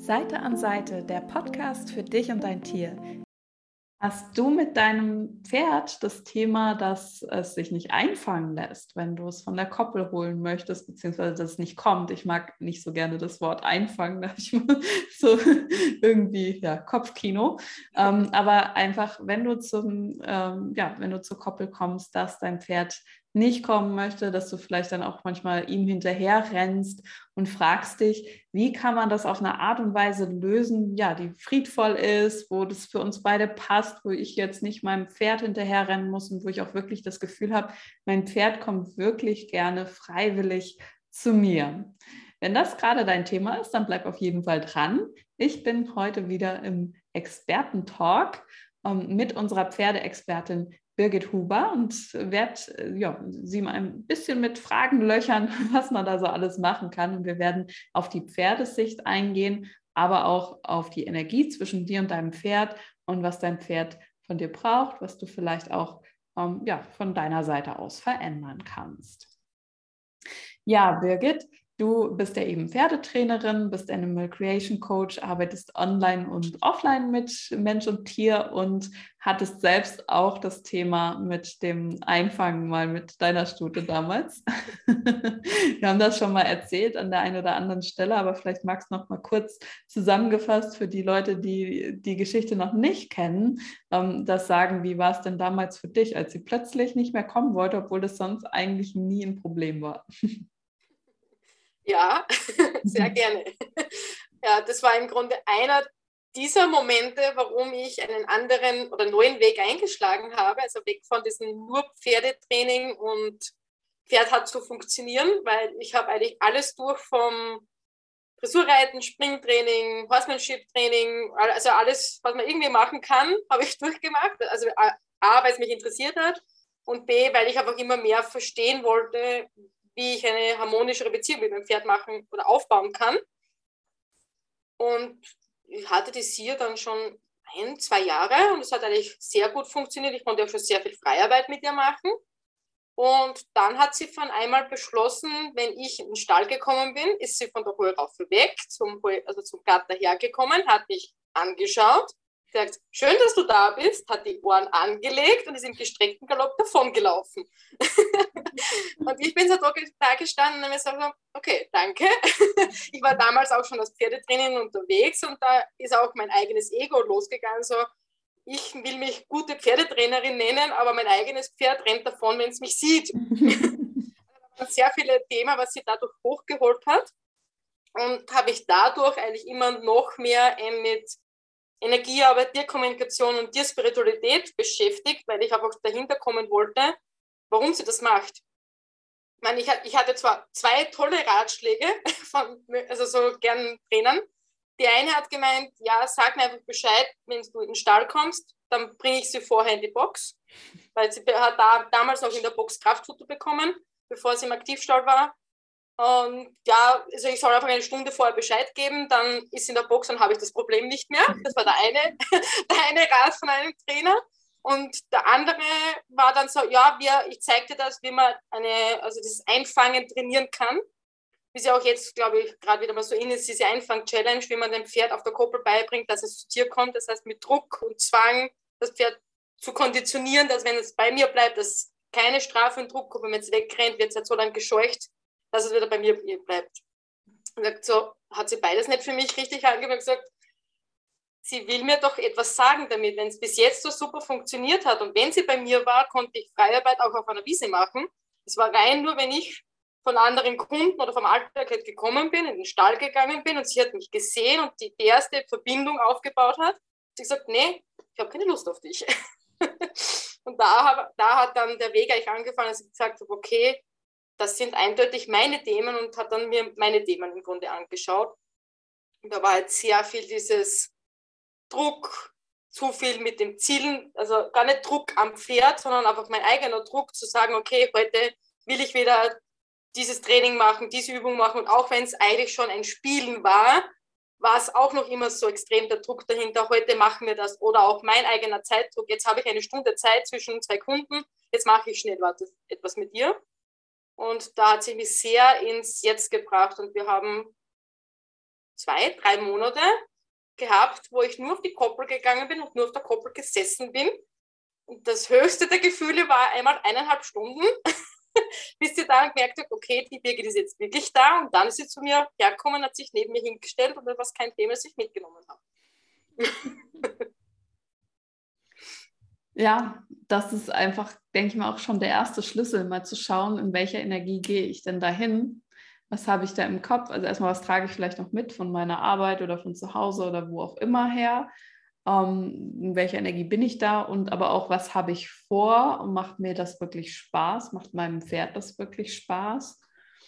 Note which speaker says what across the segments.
Speaker 1: Seite an Seite, der Podcast für dich und dein Tier. Hast du mit deinem Pferd das Thema, dass es sich nicht einfangen lässt, wenn du es von der Koppel holen möchtest, beziehungsweise dass es nicht kommt? Ich mag nicht so gerne das Wort einfangen, da habe ich mal so irgendwie Kopfkino. Aber einfach, wenn du wenn du zur Koppel kommst, dass dein Pferd nicht kommen möchte, dass du vielleicht dann auch manchmal ihm hinterher rennst und fragst dich, wie kann man das auf eine Art und Weise lösen, die friedvoll ist, wo das für uns beide passt, wo ich jetzt nicht meinem Pferd hinterher rennen muss und wo ich auch wirklich das Gefühl habe, mein Pferd kommt wirklich gerne freiwillig zu mir. Wenn das gerade dein Thema ist, dann bleib auf jeden Fall dran. Ich bin heute wieder im Experten-Talk mit unserer Pferdeexpertin Birgit Huber und werde sie mal ein bisschen mit Fragen löchern, was man da so alles machen kann. Und wir werden auf die Pferdesicht eingehen, aber auch auf die Energie zwischen dir und deinem Pferd und was dein Pferd von dir braucht, was du vielleicht auch von deiner Seite aus verändern kannst. Ja, Birgit, du bist ja eben Pferdetrainerin, bist Animal Creation Coach, arbeitest online und offline mit Mensch und Tier und hattest selbst auch das Thema mit dem Einfangen mal mit deiner Stute damals. Wir haben das schon mal erzählt an der einen oder anderen Stelle, aber vielleicht magst du noch mal kurz zusammengefasst für die Leute, die die Geschichte noch nicht kennen, das sagen, wie war es denn damals für dich, als sie plötzlich nicht mehr kommen wollte, obwohl das sonst eigentlich nie ein Problem war?
Speaker 2: Ja, sehr gerne. Ja, das war im Grunde einer dieser Momente, warum ich einen anderen oder neuen Weg eingeschlagen habe, also weg von diesem nur Pferdetraining und Pferd hat zu funktionieren, weil ich habe eigentlich alles durch vom Dressurreiten, Springtraining, Horsemanship-Training, also alles, was man irgendwie machen kann, habe ich durchgemacht. Also A, weil es mich interessiert hat und B, weil ich einfach immer mehr verstehen wollte, wie ich eine harmonischere Beziehung mit meinem Pferd machen oder aufbauen kann. Und ich hatte das hier dann schon 1-2 Jahre und es hat eigentlich sehr gut funktioniert. Ich konnte auch schon sehr viel Freiarbeit mit ihr machen. Und dann hat sie von einmal beschlossen, wenn ich in den Stall gekommen bin, ist sie von der Heuraufe weg, zum Gatter hergekommen, hat mich angeschaut, gesagt, schön, dass du da bist, hat die Ohren angelegt und ist im gestreckten Galopp davongelaufen. Und ich bin so da gestanden und habe gesagt, okay, danke. Ich war damals auch schon als Pferdetrainerin unterwegs und da ist auch mein eigenes Ego losgegangen, so, ich will mich gute Pferdetrainerin nennen, aber mein eigenes Pferd rennt davon, wenn es mich sieht. Sehr viele Themen, was sie dadurch hochgeholt hat. Und habe ich dadurch eigentlich immer noch mehr mit Energiearbeit, Tierkommunikation und Tierspiritualität beschäftigt, weil ich einfach dahinter kommen wollte, warum sie das macht. Ich hatte zwar 2 tolle Ratschläge von so gern Trainern. Die eine hat gemeint, ja, sag mir einfach Bescheid, wenn du in den Stall kommst, dann bringe ich sie vorher in die Box, weil sie hat damals noch in der Box Kraftfutter bekommen, bevor sie im Aktivstall war. Und ja, also ich soll einfach eine Stunde vorher Bescheid geben, dann ist sie in der Box, dann habe ich das Problem nicht mehr. Das war der eine Rat von einem Trainer. Und der andere war dann so, ja, ich zeige dir das, wie man dieses Einfangen trainieren kann. Wie sie auch jetzt, glaube ich, gerade wieder mal so ist, diese Einfang-Challenge, wie man dem Pferd auf der Koppel beibringt, dass es zu dir kommt. Das heißt, mit Druck und Zwang das Pferd zu konditionieren, dass wenn es bei mir bleibt, dass keine Strafe und Druck kommt. Wenn es wegrennt, wird es halt so lange gescheucht, dass es wieder bei mir bleibt. Und so hat sie beides nicht für mich richtig angehört und gesagt, sie will mir doch etwas sagen damit, wenn es bis jetzt so super funktioniert hat. Und wenn sie bei mir war, konnte ich Freiarbeit auch auf einer Wiese machen. Es war rein nur, wenn ich von anderen Kunden oder vom Alltag gekommen bin, in den Stall gegangen bin und sie hat mich gesehen und die erste Verbindung aufgebaut hat. Sie hat gesagt, nee, ich habe keine Lust auf dich. Und da hat dann der Weg eigentlich angefangen, dass ich gesagt habe, okay, das sind eindeutig meine Themen und hat dann mir meine Themen im Grunde angeschaut. Und da war halt sehr viel dieses Druck, zu viel mit dem Zielen, also gar nicht Druck am Pferd, sondern einfach mein eigener Druck zu sagen, okay, heute will ich wieder dieses Training machen, diese Übung machen und auch wenn es eigentlich schon ein Spielen war, war es auch noch immer so extrem der Druck dahinter, heute machen wir das oder auch mein eigener Zeitdruck, jetzt habe ich eine Stunde Zeit zwischen 2 Kunden, jetzt mache ich schnell etwas mit ihr und da hat sie mich sehr ins Jetzt gebracht und wir haben 2-3 Monate gehabt, wo ich nur auf die Koppel gegangen bin und nur auf der Koppel gesessen bin. Und das höchste der Gefühle war einmal 1,5 Stunden, bis sie dann gemerkt hat, okay, die Birgit ist jetzt wirklich da. Und dann ist sie zu mir hergekommen, hat sich neben mir hingestellt und das war kein Thema, das ich mitgenommen habe.
Speaker 1: Ja, das ist einfach, denke ich mal, auch schon der erste Schlüssel, mal zu schauen, in welcher Energie gehe ich denn dahin? Was habe ich da im Kopf? Also erstmal, was trage ich vielleicht noch mit von meiner Arbeit oder von zu Hause oder wo auch immer her? In welcher Energie bin ich da? Und aber auch, was habe ich vor? Und macht mir das wirklich Spaß? Macht meinem Pferd das wirklich Spaß?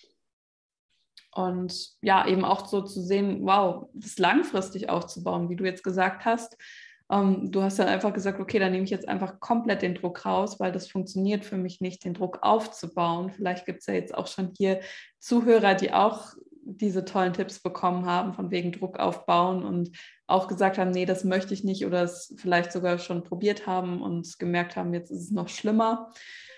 Speaker 1: Und ja, eben auch so zu sehen, wow, das langfristig aufzubauen, wie du jetzt gesagt hast. Du hast dann einfach gesagt, okay, dann nehme ich jetzt einfach komplett den Druck raus, weil das funktioniert für mich nicht, den Druck aufzubauen. Vielleicht gibt es ja jetzt auch schon hier Zuhörer, die auch diese tollen Tipps bekommen haben, von wegen Druck aufbauen und auch gesagt haben, nee, das möchte ich nicht oder es vielleicht sogar schon probiert haben und gemerkt haben, jetzt ist es noch schlimmer.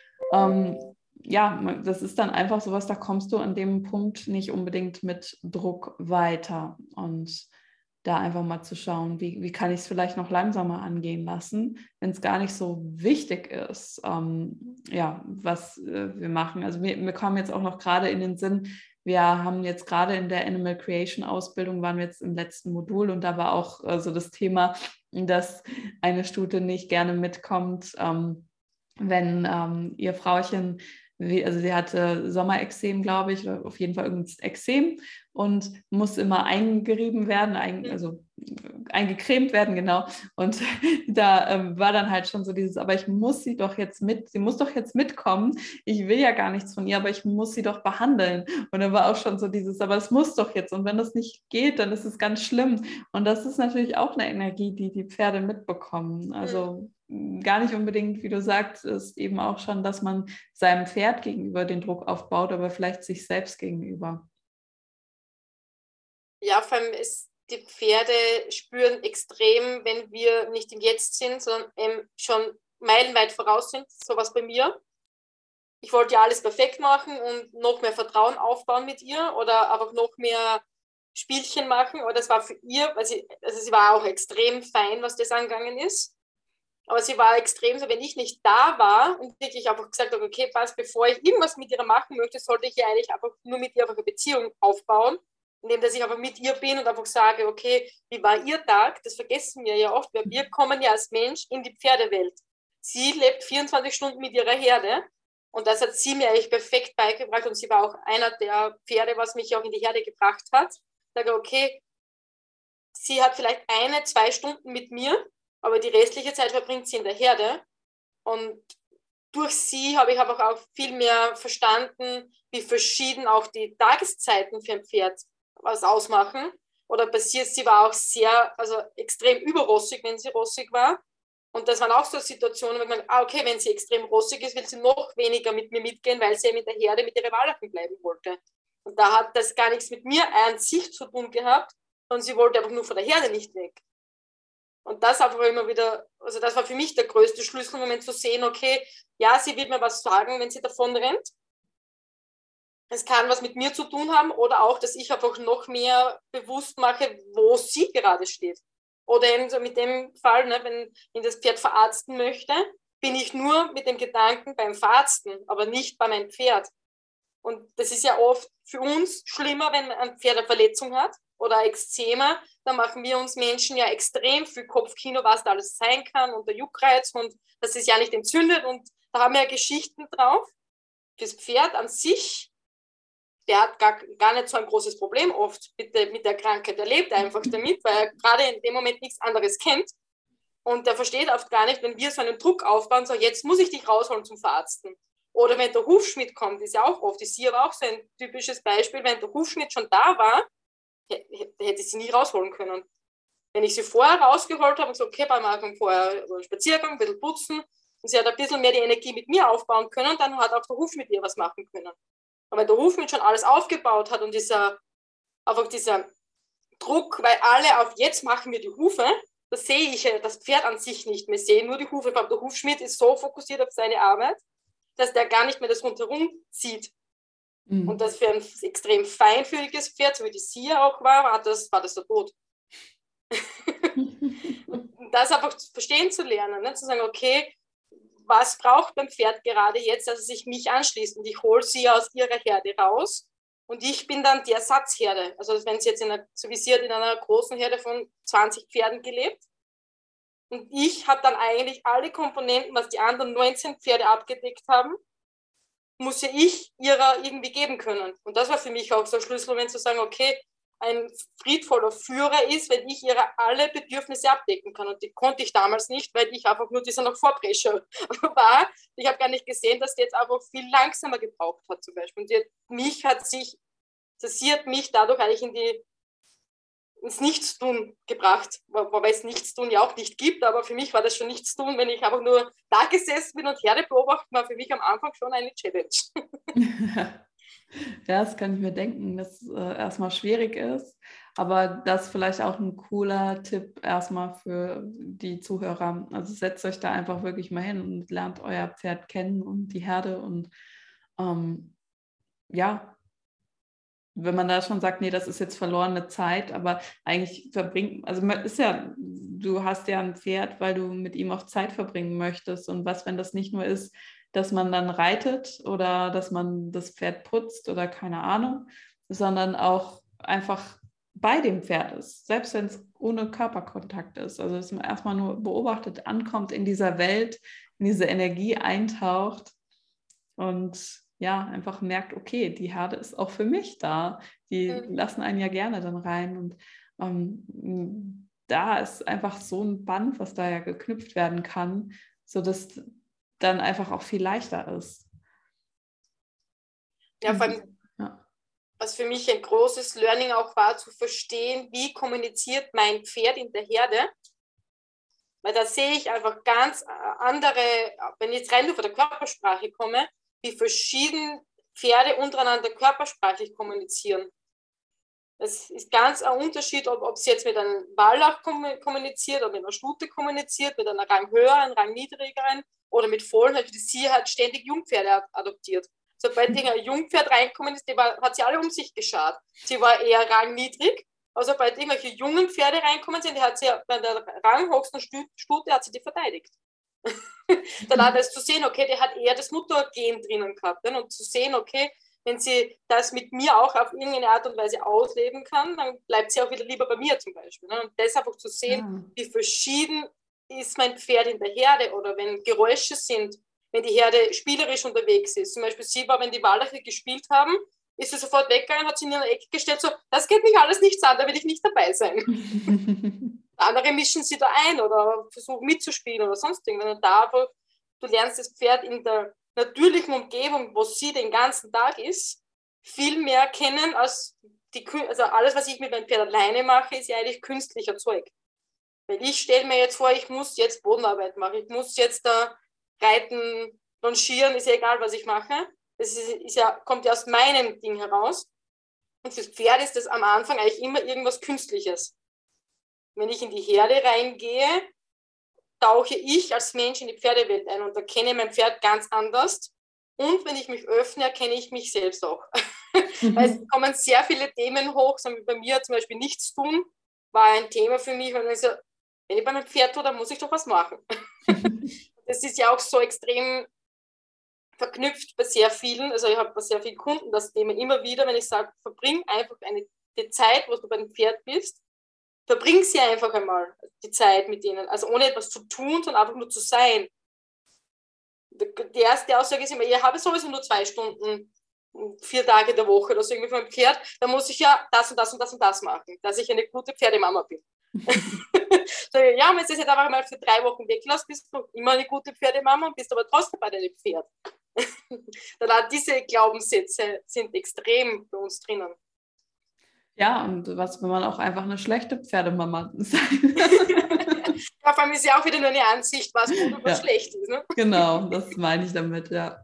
Speaker 1: Ja, das ist dann einfach sowas, da kommst du an dem Punkt nicht unbedingt mit Druck weiter. Und da einfach mal zu schauen, wie kann ich es vielleicht noch langsamer angehen lassen, wenn es gar nicht so wichtig ist, ja, was wir machen. Also mir kam jetzt auch noch gerade in den Sinn, wir haben jetzt gerade in der Animal Creation Ausbildung, waren wir jetzt im letzten Modul und da war auch so das Thema, dass eine Stute nicht gerne mitkommt, wenn ihr Frauchen, also sie hatte Sommerexem, glaube ich, oder auf jeden Fall irgendein Exem und muss immer eingerieben werden, also eingecremt werden, genau. Und da war dann halt schon so dieses, aber ich muss sie doch jetzt sie muss doch jetzt mitkommen. Ich will ja gar nichts von ihr, aber ich muss sie doch behandeln. Und dann war auch schon so dieses, aber es muss doch jetzt. Und wenn das nicht geht, dann ist es ganz schlimm. Und das ist natürlich auch eine Energie, die die Pferde mitbekommen. Also gar nicht unbedingt, wie du sagst, ist eben auch schon, dass man seinem Pferd gegenüber den Druck aufbaut, aber vielleicht sich selbst gegenüber.
Speaker 2: Ja, vor allem die Pferde spüren extrem, wenn wir nicht im Jetzt sind, sondern schon meilenweit voraus sind. Sowas bei mir. Ich wollte ja alles perfekt machen und noch mehr Vertrauen aufbauen mit ihr oder einfach noch mehr Spielchen machen. Aber das war für ihr, sie war auch extrem fein, was das angegangen ist. Aber sie war extrem so, wenn ich nicht da war und wirklich einfach gesagt habe, okay, passt, bevor ich irgendwas mit ihr machen möchte, sollte ich ja eigentlich einfach nur mit ihr einfach eine Beziehung aufbauen, indem dass ich einfach mit ihr bin und einfach sage, okay, wie war ihr Tag? Das vergessen wir ja oft, weil wir kommen ja als Mensch in die Pferdewelt. Sie lebt 24 Stunden mit ihrer Herde und das hat sie mir eigentlich perfekt beigebracht und sie war auch einer der Pferde, was mich auch in die Herde gebracht hat. Ich sage, okay, sie hat vielleicht 1-2 Stunden mit mir, aber die restliche Zeit verbringt sie in der Herde. Und durch sie habe ich einfach auch viel mehr verstanden, wie verschieden auch die Tageszeiten für ein Pferd was ausmachen. Oder passiert, sie war auch sehr, also extrem überrossig, wenn sie rossig war. Und das waren auch so Situationen, wo ich mir okay, wenn sie extrem rossig ist, will sie noch weniger mit mir mitgehen, weil sie ja mit der Herde, mit ihren Wallachen bleiben wollte. Und da hat das gar nichts mit mir an sich zu tun gehabt, sondern sie wollte einfach nur von der Herde nicht weg. Und das einfach immer wieder, also das war für mich der größte Schlüsselmoment zu sehen, okay, ja, sie wird mir was sagen, wenn sie davon rennt. Es kann was mit mir zu tun haben oder auch, dass ich einfach noch mehr bewusst mache, wo sie gerade steht. Oder eben so mit dem Fall, ne, wenn ich das Pferd verarzten möchte, bin ich nur mit dem Gedanken beim Verarzten, aber nicht bei meinem Pferd. Und das ist ja oft für uns schlimmer, wenn ein Pferd eine Verletzung hat oder Ekzeme. Da machen wir uns Menschen ja extrem viel Kopfkino, was da alles sein kann und der Juckreiz und dass es ja nicht entzündet. Und da haben wir ja Geschichten drauf. Das Pferd an sich, der hat gar nicht so ein großes Problem oft mit der Krankheit. Er lebt einfach damit, weil er gerade in dem Moment nichts anderes kennt. Und der versteht oft gar nicht, wenn wir so einen Druck aufbauen, so jetzt muss ich dich rausholen zum Verarzten. Oder wenn der Hufschmied kommt, ist ja auch oft, ist sie aber auch so ein typisches Beispiel, wenn der Hufschmied schon da war, hätte ich sie nie rausholen können. Wenn ich sie vorher rausgeholt habe und so, okay, wir machen vorher einen Spaziergang, ein bisschen putzen und sie hat ein bisschen mehr die Energie mit mir aufbauen können, dann hat auch der Hufschmied ihr was machen können. Aber wenn der Hufschmied schon alles aufgebaut hat und einfach dieser Druck, weil alle auf jetzt machen wir die Hufe, das sehe ich das Pferd an sich nicht mehr, sehe nur die Hufe, aber der Hufschmied ist so fokussiert auf seine Arbeit, dass der gar nicht mehr das rundherum sieht. Und das für ein extrem feinfühliges Pferd, so wie die Sia auch war das der Tod. Und das einfach verstehen zu lernen, ne? Zu sagen, okay, was braucht beim Pferd gerade jetzt, dass es sich mich anschließt? Und ich hole sie aus ihrer Herde raus und ich bin dann die Ersatzherde. Also wenn sie jetzt so wie sie hat in einer großen Herde von 20 Pferden gelebt und ich habe dann eigentlich alle Komponenten, was die anderen 19 Pferde abgedeckt haben, muss ja ich ihrer irgendwie geben können. Und das war für mich auch so ein Schlüsselmoment zu sagen, okay, ein friedvoller Führer ist, wenn ich ihre alle Bedürfnisse abdecken kann. Und die konnte ich damals nicht, weil ich einfach nur dieser noch Vorprescher war. Ich habe gar nicht gesehen, dass die jetzt einfach viel langsamer gebraucht hat zum Beispiel. Und sie hat mich dadurch eigentlich ins Nichtstun gebracht, wobei es Nichtstun ja auch nicht gibt, aber für mich war das schon Nichtstun, wenn ich einfach nur da gesessen bin und Herde beobachtet, war für mich am Anfang schon eine Challenge.
Speaker 1: Ja, das kann ich mir denken, dass erstmal schwierig ist, aber das ist vielleicht auch ein cooler Tipp erstmal für die Zuhörer. Also setzt euch da einfach wirklich mal hin und lernt euer Pferd kennen und die Herde und ja, wenn man da schon sagt, nee, das ist jetzt verlorene Zeit, aber eigentlich also ist ja, du hast ja ein Pferd, weil du mit ihm auch Zeit verbringen möchtest und was, wenn das nicht nur ist, dass man dann reitet oder dass man das Pferd putzt oder keine Ahnung, sondern auch einfach bei dem Pferd ist, selbst wenn es ohne Körperkontakt ist. Also dass man erstmal nur beobachtet, ankommt in dieser Welt, in diese Energie eintaucht und ja, einfach merkt, okay, die Herde ist auch für mich da. Die lassen einen ja gerne dann rein. Und da ist einfach so ein Band, was da ja geknüpft werden kann, sodass dann einfach auch viel leichter ist.
Speaker 2: Ja, vor allem, was für mich ein großes Learning auch war, zu verstehen, wie kommuniziert mein Pferd in der Herde. Weil da sehe ich einfach ganz andere, wenn ich jetzt rein nur von der Körpersprache komme, wie verschieden Pferde untereinander körpersprachlich kommunizieren. Es ist ganz ein Unterschied, ob sie jetzt mit einem Wallach kommuniziert oder mit einer Stute kommuniziert, mit einer Rang höheren, Rang niedrigeren oder mit Fohlen. Also sie hat ständig Jungpferde adoptiert. Sobald ein Jungpferd reingekommen ist, hat sie alle um sich geschart. Sie war eher rangniedrig. Also sobald irgendwelche jungen Pferde reinkommen sind, hat sie bei der ranghöchsten Stute hat sie die verteidigt. Dann hat es zu sehen, okay, der hat eher das Muttergen drinnen gehabt. Ne? Und zu sehen, okay, wenn sie das mit mir auch auf irgendeine Art und Weise ausleben kann, dann bleibt sie auch wieder lieber bei mir zum Beispiel. Ne? Und das einfach zu sehen, wie verschieden ist mein Pferd in der Herde oder wenn Geräusche sind, wenn die Herde spielerisch unterwegs ist. Zum Beispiel sie war, wenn die Wallache gespielt haben, ist sie sofort weggegangen, hat sie in ihre Ecke gestellt, so, das geht mich alles nichts an, da will ich nicht dabei sein. Andere mischen sie da ein oder versuchen mitzuspielen oder sonst irgendwas. Und da einfach, du lernst das Pferd in der natürlichen Umgebung, wo sie den ganzen Tag ist, viel mehr kennen als also alles, was ich mit meinem Pferd alleine mache, ist ja eigentlich künstlicher Zeug. Weil ich stelle mir jetzt vor, ich muss jetzt Bodenarbeit machen, ich muss jetzt da reiten, longieren, ist ja egal, was ich mache. Das kommt ja aus meinem Ding heraus. Und fürs Pferd ist das am Anfang eigentlich immer irgendwas Künstliches. Wenn ich in die Herde reingehe, tauche ich als Mensch in die Pferdewelt ein und erkenne mein Pferd ganz anders. Und wenn ich mich öffne, erkenne ich mich selbst auch. Weil es kommen sehr viele Themen hoch, so wie bei mir zum Beispiel Nichtstun war ein Thema für mich, weil ich so, wenn ich bei meinem Pferd tue, dann muss ich doch was machen. Das ist ja auch so extrem verknüpft bei sehr vielen, also ich habe bei sehr vielen Kunden das Thema immer wieder, wenn ich sage, verbring einfach die Zeit, wo du bei dem Pferd bist, verbring sie einfach einmal, die Zeit mit ihnen, also ohne etwas zu tun, sondern einfach nur zu sein. Die erste Aussage ist immer, ich habe sowieso nur 2 Stunden, 4 Tage der Woche oder so irgendwie von meinem Pferd, dann muss ich ja das und das und das und das machen, dass ich eine gute Pferdemama bin. So, ja, wenn du es jetzt einfach mal für 3 Wochen weglässt, bist du immer eine gute Pferdemama und bist aber trotzdem bei deinem Pferd. Dann hat diese Glaubenssätze sind extrem bei uns drinnen.
Speaker 1: Ja, und was, wenn man auch einfach eine schlechte Pferdemama sein?
Speaker 2: Ja, vor allem ist ja auch wieder nur eine Ansicht, was gut und was schlecht ist. Ne?
Speaker 1: Genau, das meine ich damit, ja.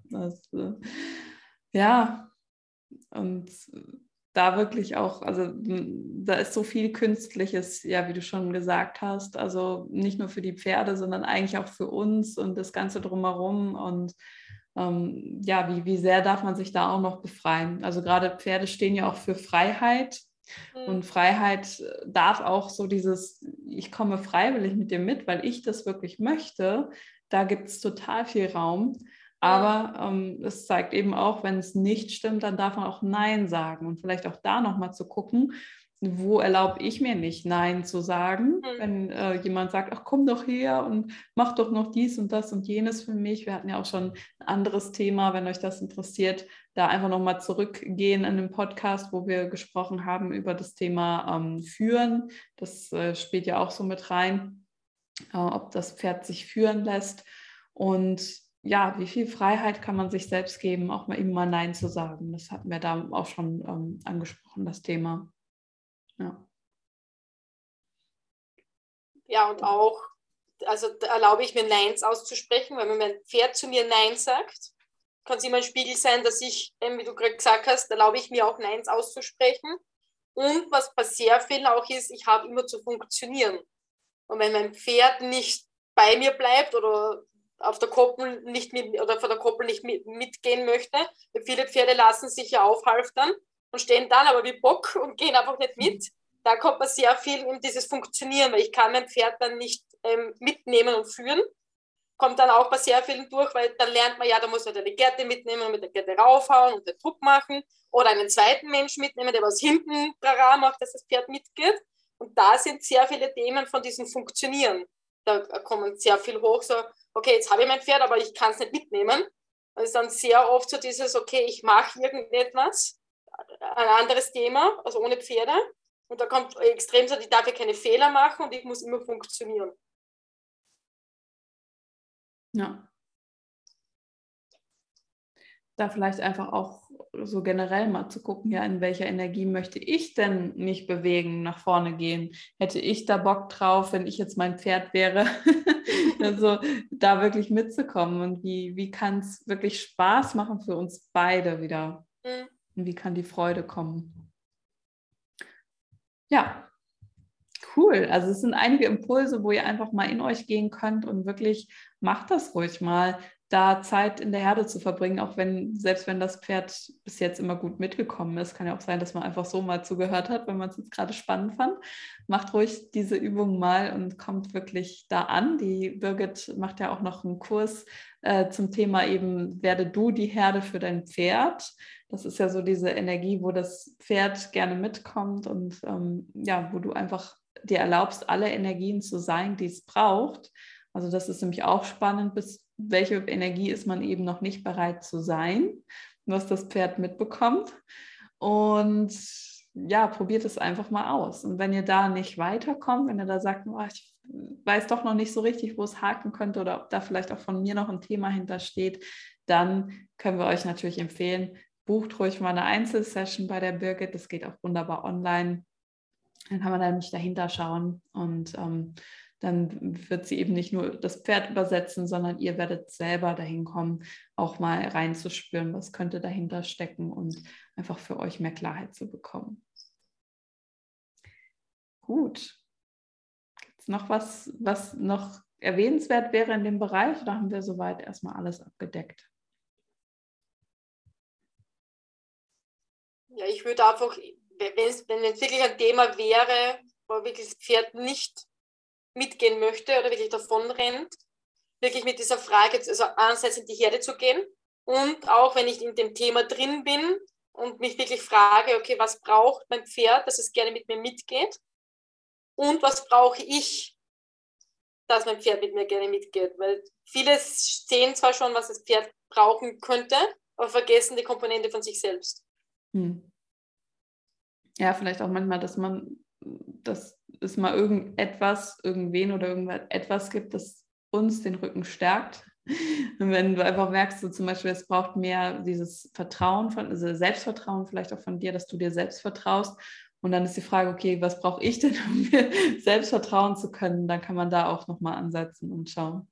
Speaker 1: Ja, und da wirklich auch, also da ist so viel Künstliches, ja, wie du schon gesagt hast, also nicht nur für die Pferde, sondern eigentlich auch für uns und das Ganze drumherum und wie sehr darf man sich da auch noch befreien? Also gerade Pferde stehen ja auch für Freiheit. Und Freiheit darf auch so dieses, ich komme freiwillig mit dir mit, weil ich das wirklich möchte. Da gibt es total viel Raum. Aber es zeigt eben auch, wenn es nicht stimmt, dann darf man auch Nein sagen. Und vielleicht auch da nochmal zu gucken, wo erlaube ich mir nicht Nein zu sagen, wenn jemand sagt, ach komm doch her und mach doch noch dies und das und jenes für mich. Wir hatten ja auch schon ein anderes Thema, wenn euch das interessiert, da einfach nochmal zurückgehen in den Podcast, wo wir gesprochen haben über das Thema Führen. Das spielt ja auch so mit rein, ob das Pferd sich führen lässt. Und ja, wie viel Freiheit kann man sich selbst geben, auch mal eben mal Nein zu sagen. Das hatten wir da auch schon angesprochen, das Thema.
Speaker 2: Ja, und auch, also da erlaube ich mir Neins auszusprechen, weil wenn mein Pferd zu mir Nein sagt, kann es immer ein Spiegel sein, dass ich, wie du gerade gesagt hast, erlaube ich mir auch Neins auszusprechen. Und was bei sehr vielen auch ist, ich habe immer zu funktionieren. Und wenn mein Pferd nicht bei mir bleibt oder auf der Koppel nicht mit, oder von der Koppel nicht mitgehen möchte, viele Pferde lassen sich ja aufhalftern und stehen dann aber wie Bock und gehen einfach nicht mit. Da kommt man sehr viel in dieses Funktionieren, weil ich kann mein Pferd dann nicht mitnehmen und führen. Kommt dann auch bei sehr vielen durch, weil dann lernt man ja, da muss man eine Gerte mitnehmen und mit der Gerte raufhauen und den Druck machen oder einen zweiten Menschen mitnehmen, der was hinten macht, dass das Pferd mitgeht. Und da sind sehr viele Themen von diesem Funktionieren. Da kommen sehr viel hoch, so, okay, jetzt habe ich mein Pferd, aber ich kann es nicht mitnehmen. Das ist dann sehr oft so dieses, okay, ich mache irgendetwas, ein anderes Thema, also ohne Pferde. Und da kommt extrem so, ich darf ja keine Fehler machen und ich muss immer funktionieren.
Speaker 1: Ja. Da vielleicht einfach auch so generell mal zu gucken, ja, in welcher Energie möchte ich denn mich bewegen, nach vorne gehen? Hätte ich da Bock drauf, wenn ich jetzt mein Pferd wäre, also da wirklich mitzukommen und wie kann es wirklich Spaß machen für uns beide wieder? Und wie kann die Freude kommen? Ja, cool. Also es sind einige Impulse, wo ihr einfach mal in euch gehen könnt und wirklich macht das ruhig mal, da Zeit in der Herde zu verbringen, auch wenn, selbst wenn das Pferd bis jetzt immer gut mitgekommen ist, kann ja auch sein, dass man einfach so mal zugehört hat, wenn man es jetzt gerade spannend fand. Macht ruhig diese Übung mal und kommt wirklich da an. Die Birgit macht ja auch noch einen Kurs zum Thema eben, werde du die Herde für dein Pferd. Das ist ja so diese Energie, wo das Pferd gerne mitkommt und wo du einfach dir erlaubst, alle Energien zu sein, die es braucht. Also das ist nämlich auch spannend, bis welche Energie ist man eben noch nicht bereit zu sein, was das Pferd mitbekommt. Und ja, probiert es einfach mal aus. Und wenn ihr da nicht weiterkommt, wenn ihr da sagt, oh, ich weiß doch noch nicht so richtig, wo es haken könnte oder ob da vielleicht auch von mir noch ein Thema hintersteht, dann können wir euch natürlich empfehlen, bucht ruhig mal eine Einzelsession bei der Birgit. Das geht auch wunderbar online. Dann kann man da nicht dahinter schauen und dann wird sie eben nicht nur das Pferd übersetzen, sondern ihr werdet selber dahin kommen, auch mal reinzuspüren, was könnte dahinter stecken und einfach für euch mehr Klarheit zu bekommen. Gut. Gibt es noch was noch erwähnenswert wäre in dem Bereich oder haben wir soweit erstmal alles abgedeckt?
Speaker 2: Ja, ich würde einfach, wenn es wirklich ein Thema wäre, wo wirklich das Pferd nicht mitgehen möchte oder wirklich davon rennt, wirklich mit dieser Frage, also einerseits in die Herde zu gehen und auch, wenn ich in dem Thema drin bin und mich wirklich frage, okay, was braucht mein Pferd, dass es gerne mit mir mitgeht und was brauche ich, dass mein Pferd mit mir gerne mitgeht, weil viele sehen zwar schon, was das Pferd brauchen könnte, aber vergessen die Komponente von sich selbst.
Speaker 1: Ja, vielleicht auch manchmal, dass es mal irgendwen oder irgendetwas gibt, das uns den Rücken stärkt. Und wenn du einfach merkst, so zum Beispiel, es braucht mehr dieses Vertrauen, also Selbstvertrauen vielleicht auch von dir, dass du dir selbst vertraust. Und dann ist die Frage, okay, was brauche ich denn, um mir selbst vertrauen zu können? Dann kann man da auch nochmal ansetzen und schauen.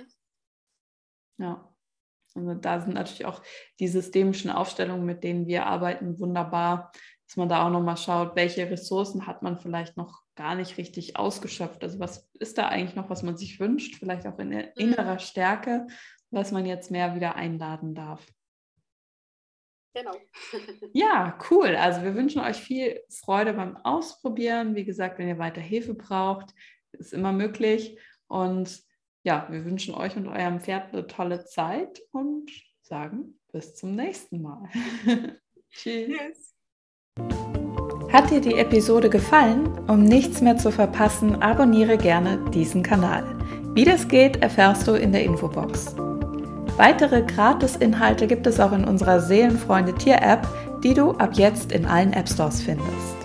Speaker 1: Ja. Also da sind natürlich auch die systemischen Aufstellungen, mit denen wir arbeiten, wunderbar, dass man da auch nochmal schaut, welche Ressourcen hat man vielleicht noch gar nicht richtig ausgeschöpft. Also was ist da eigentlich noch, was man sich wünscht, vielleicht auch in innerer Stärke, was man jetzt mehr wieder einladen darf.
Speaker 2: Genau.
Speaker 1: Ja, cool. Also wir wünschen euch viel Freude beim Ausprobieren. Wie gesagt, wenn ihr weiter Hilfe braucht, ist immer möglich. Und ja, wir wünschen euch und eurem Pferd eine tolle Zeit und sagen bis zum nächsten Mal. Tschüss. Hat dir die Episode gefallen? Um nichts mehr zu verpassen, abonniere gerne diesen Kanal. Wie das geht, erfährst du in der Infobox. Weitere Gratis-Inhalte gibt es auch in unserer Seelenfreunde Tier-App, die du ab jetzt in allen App-Stores findest.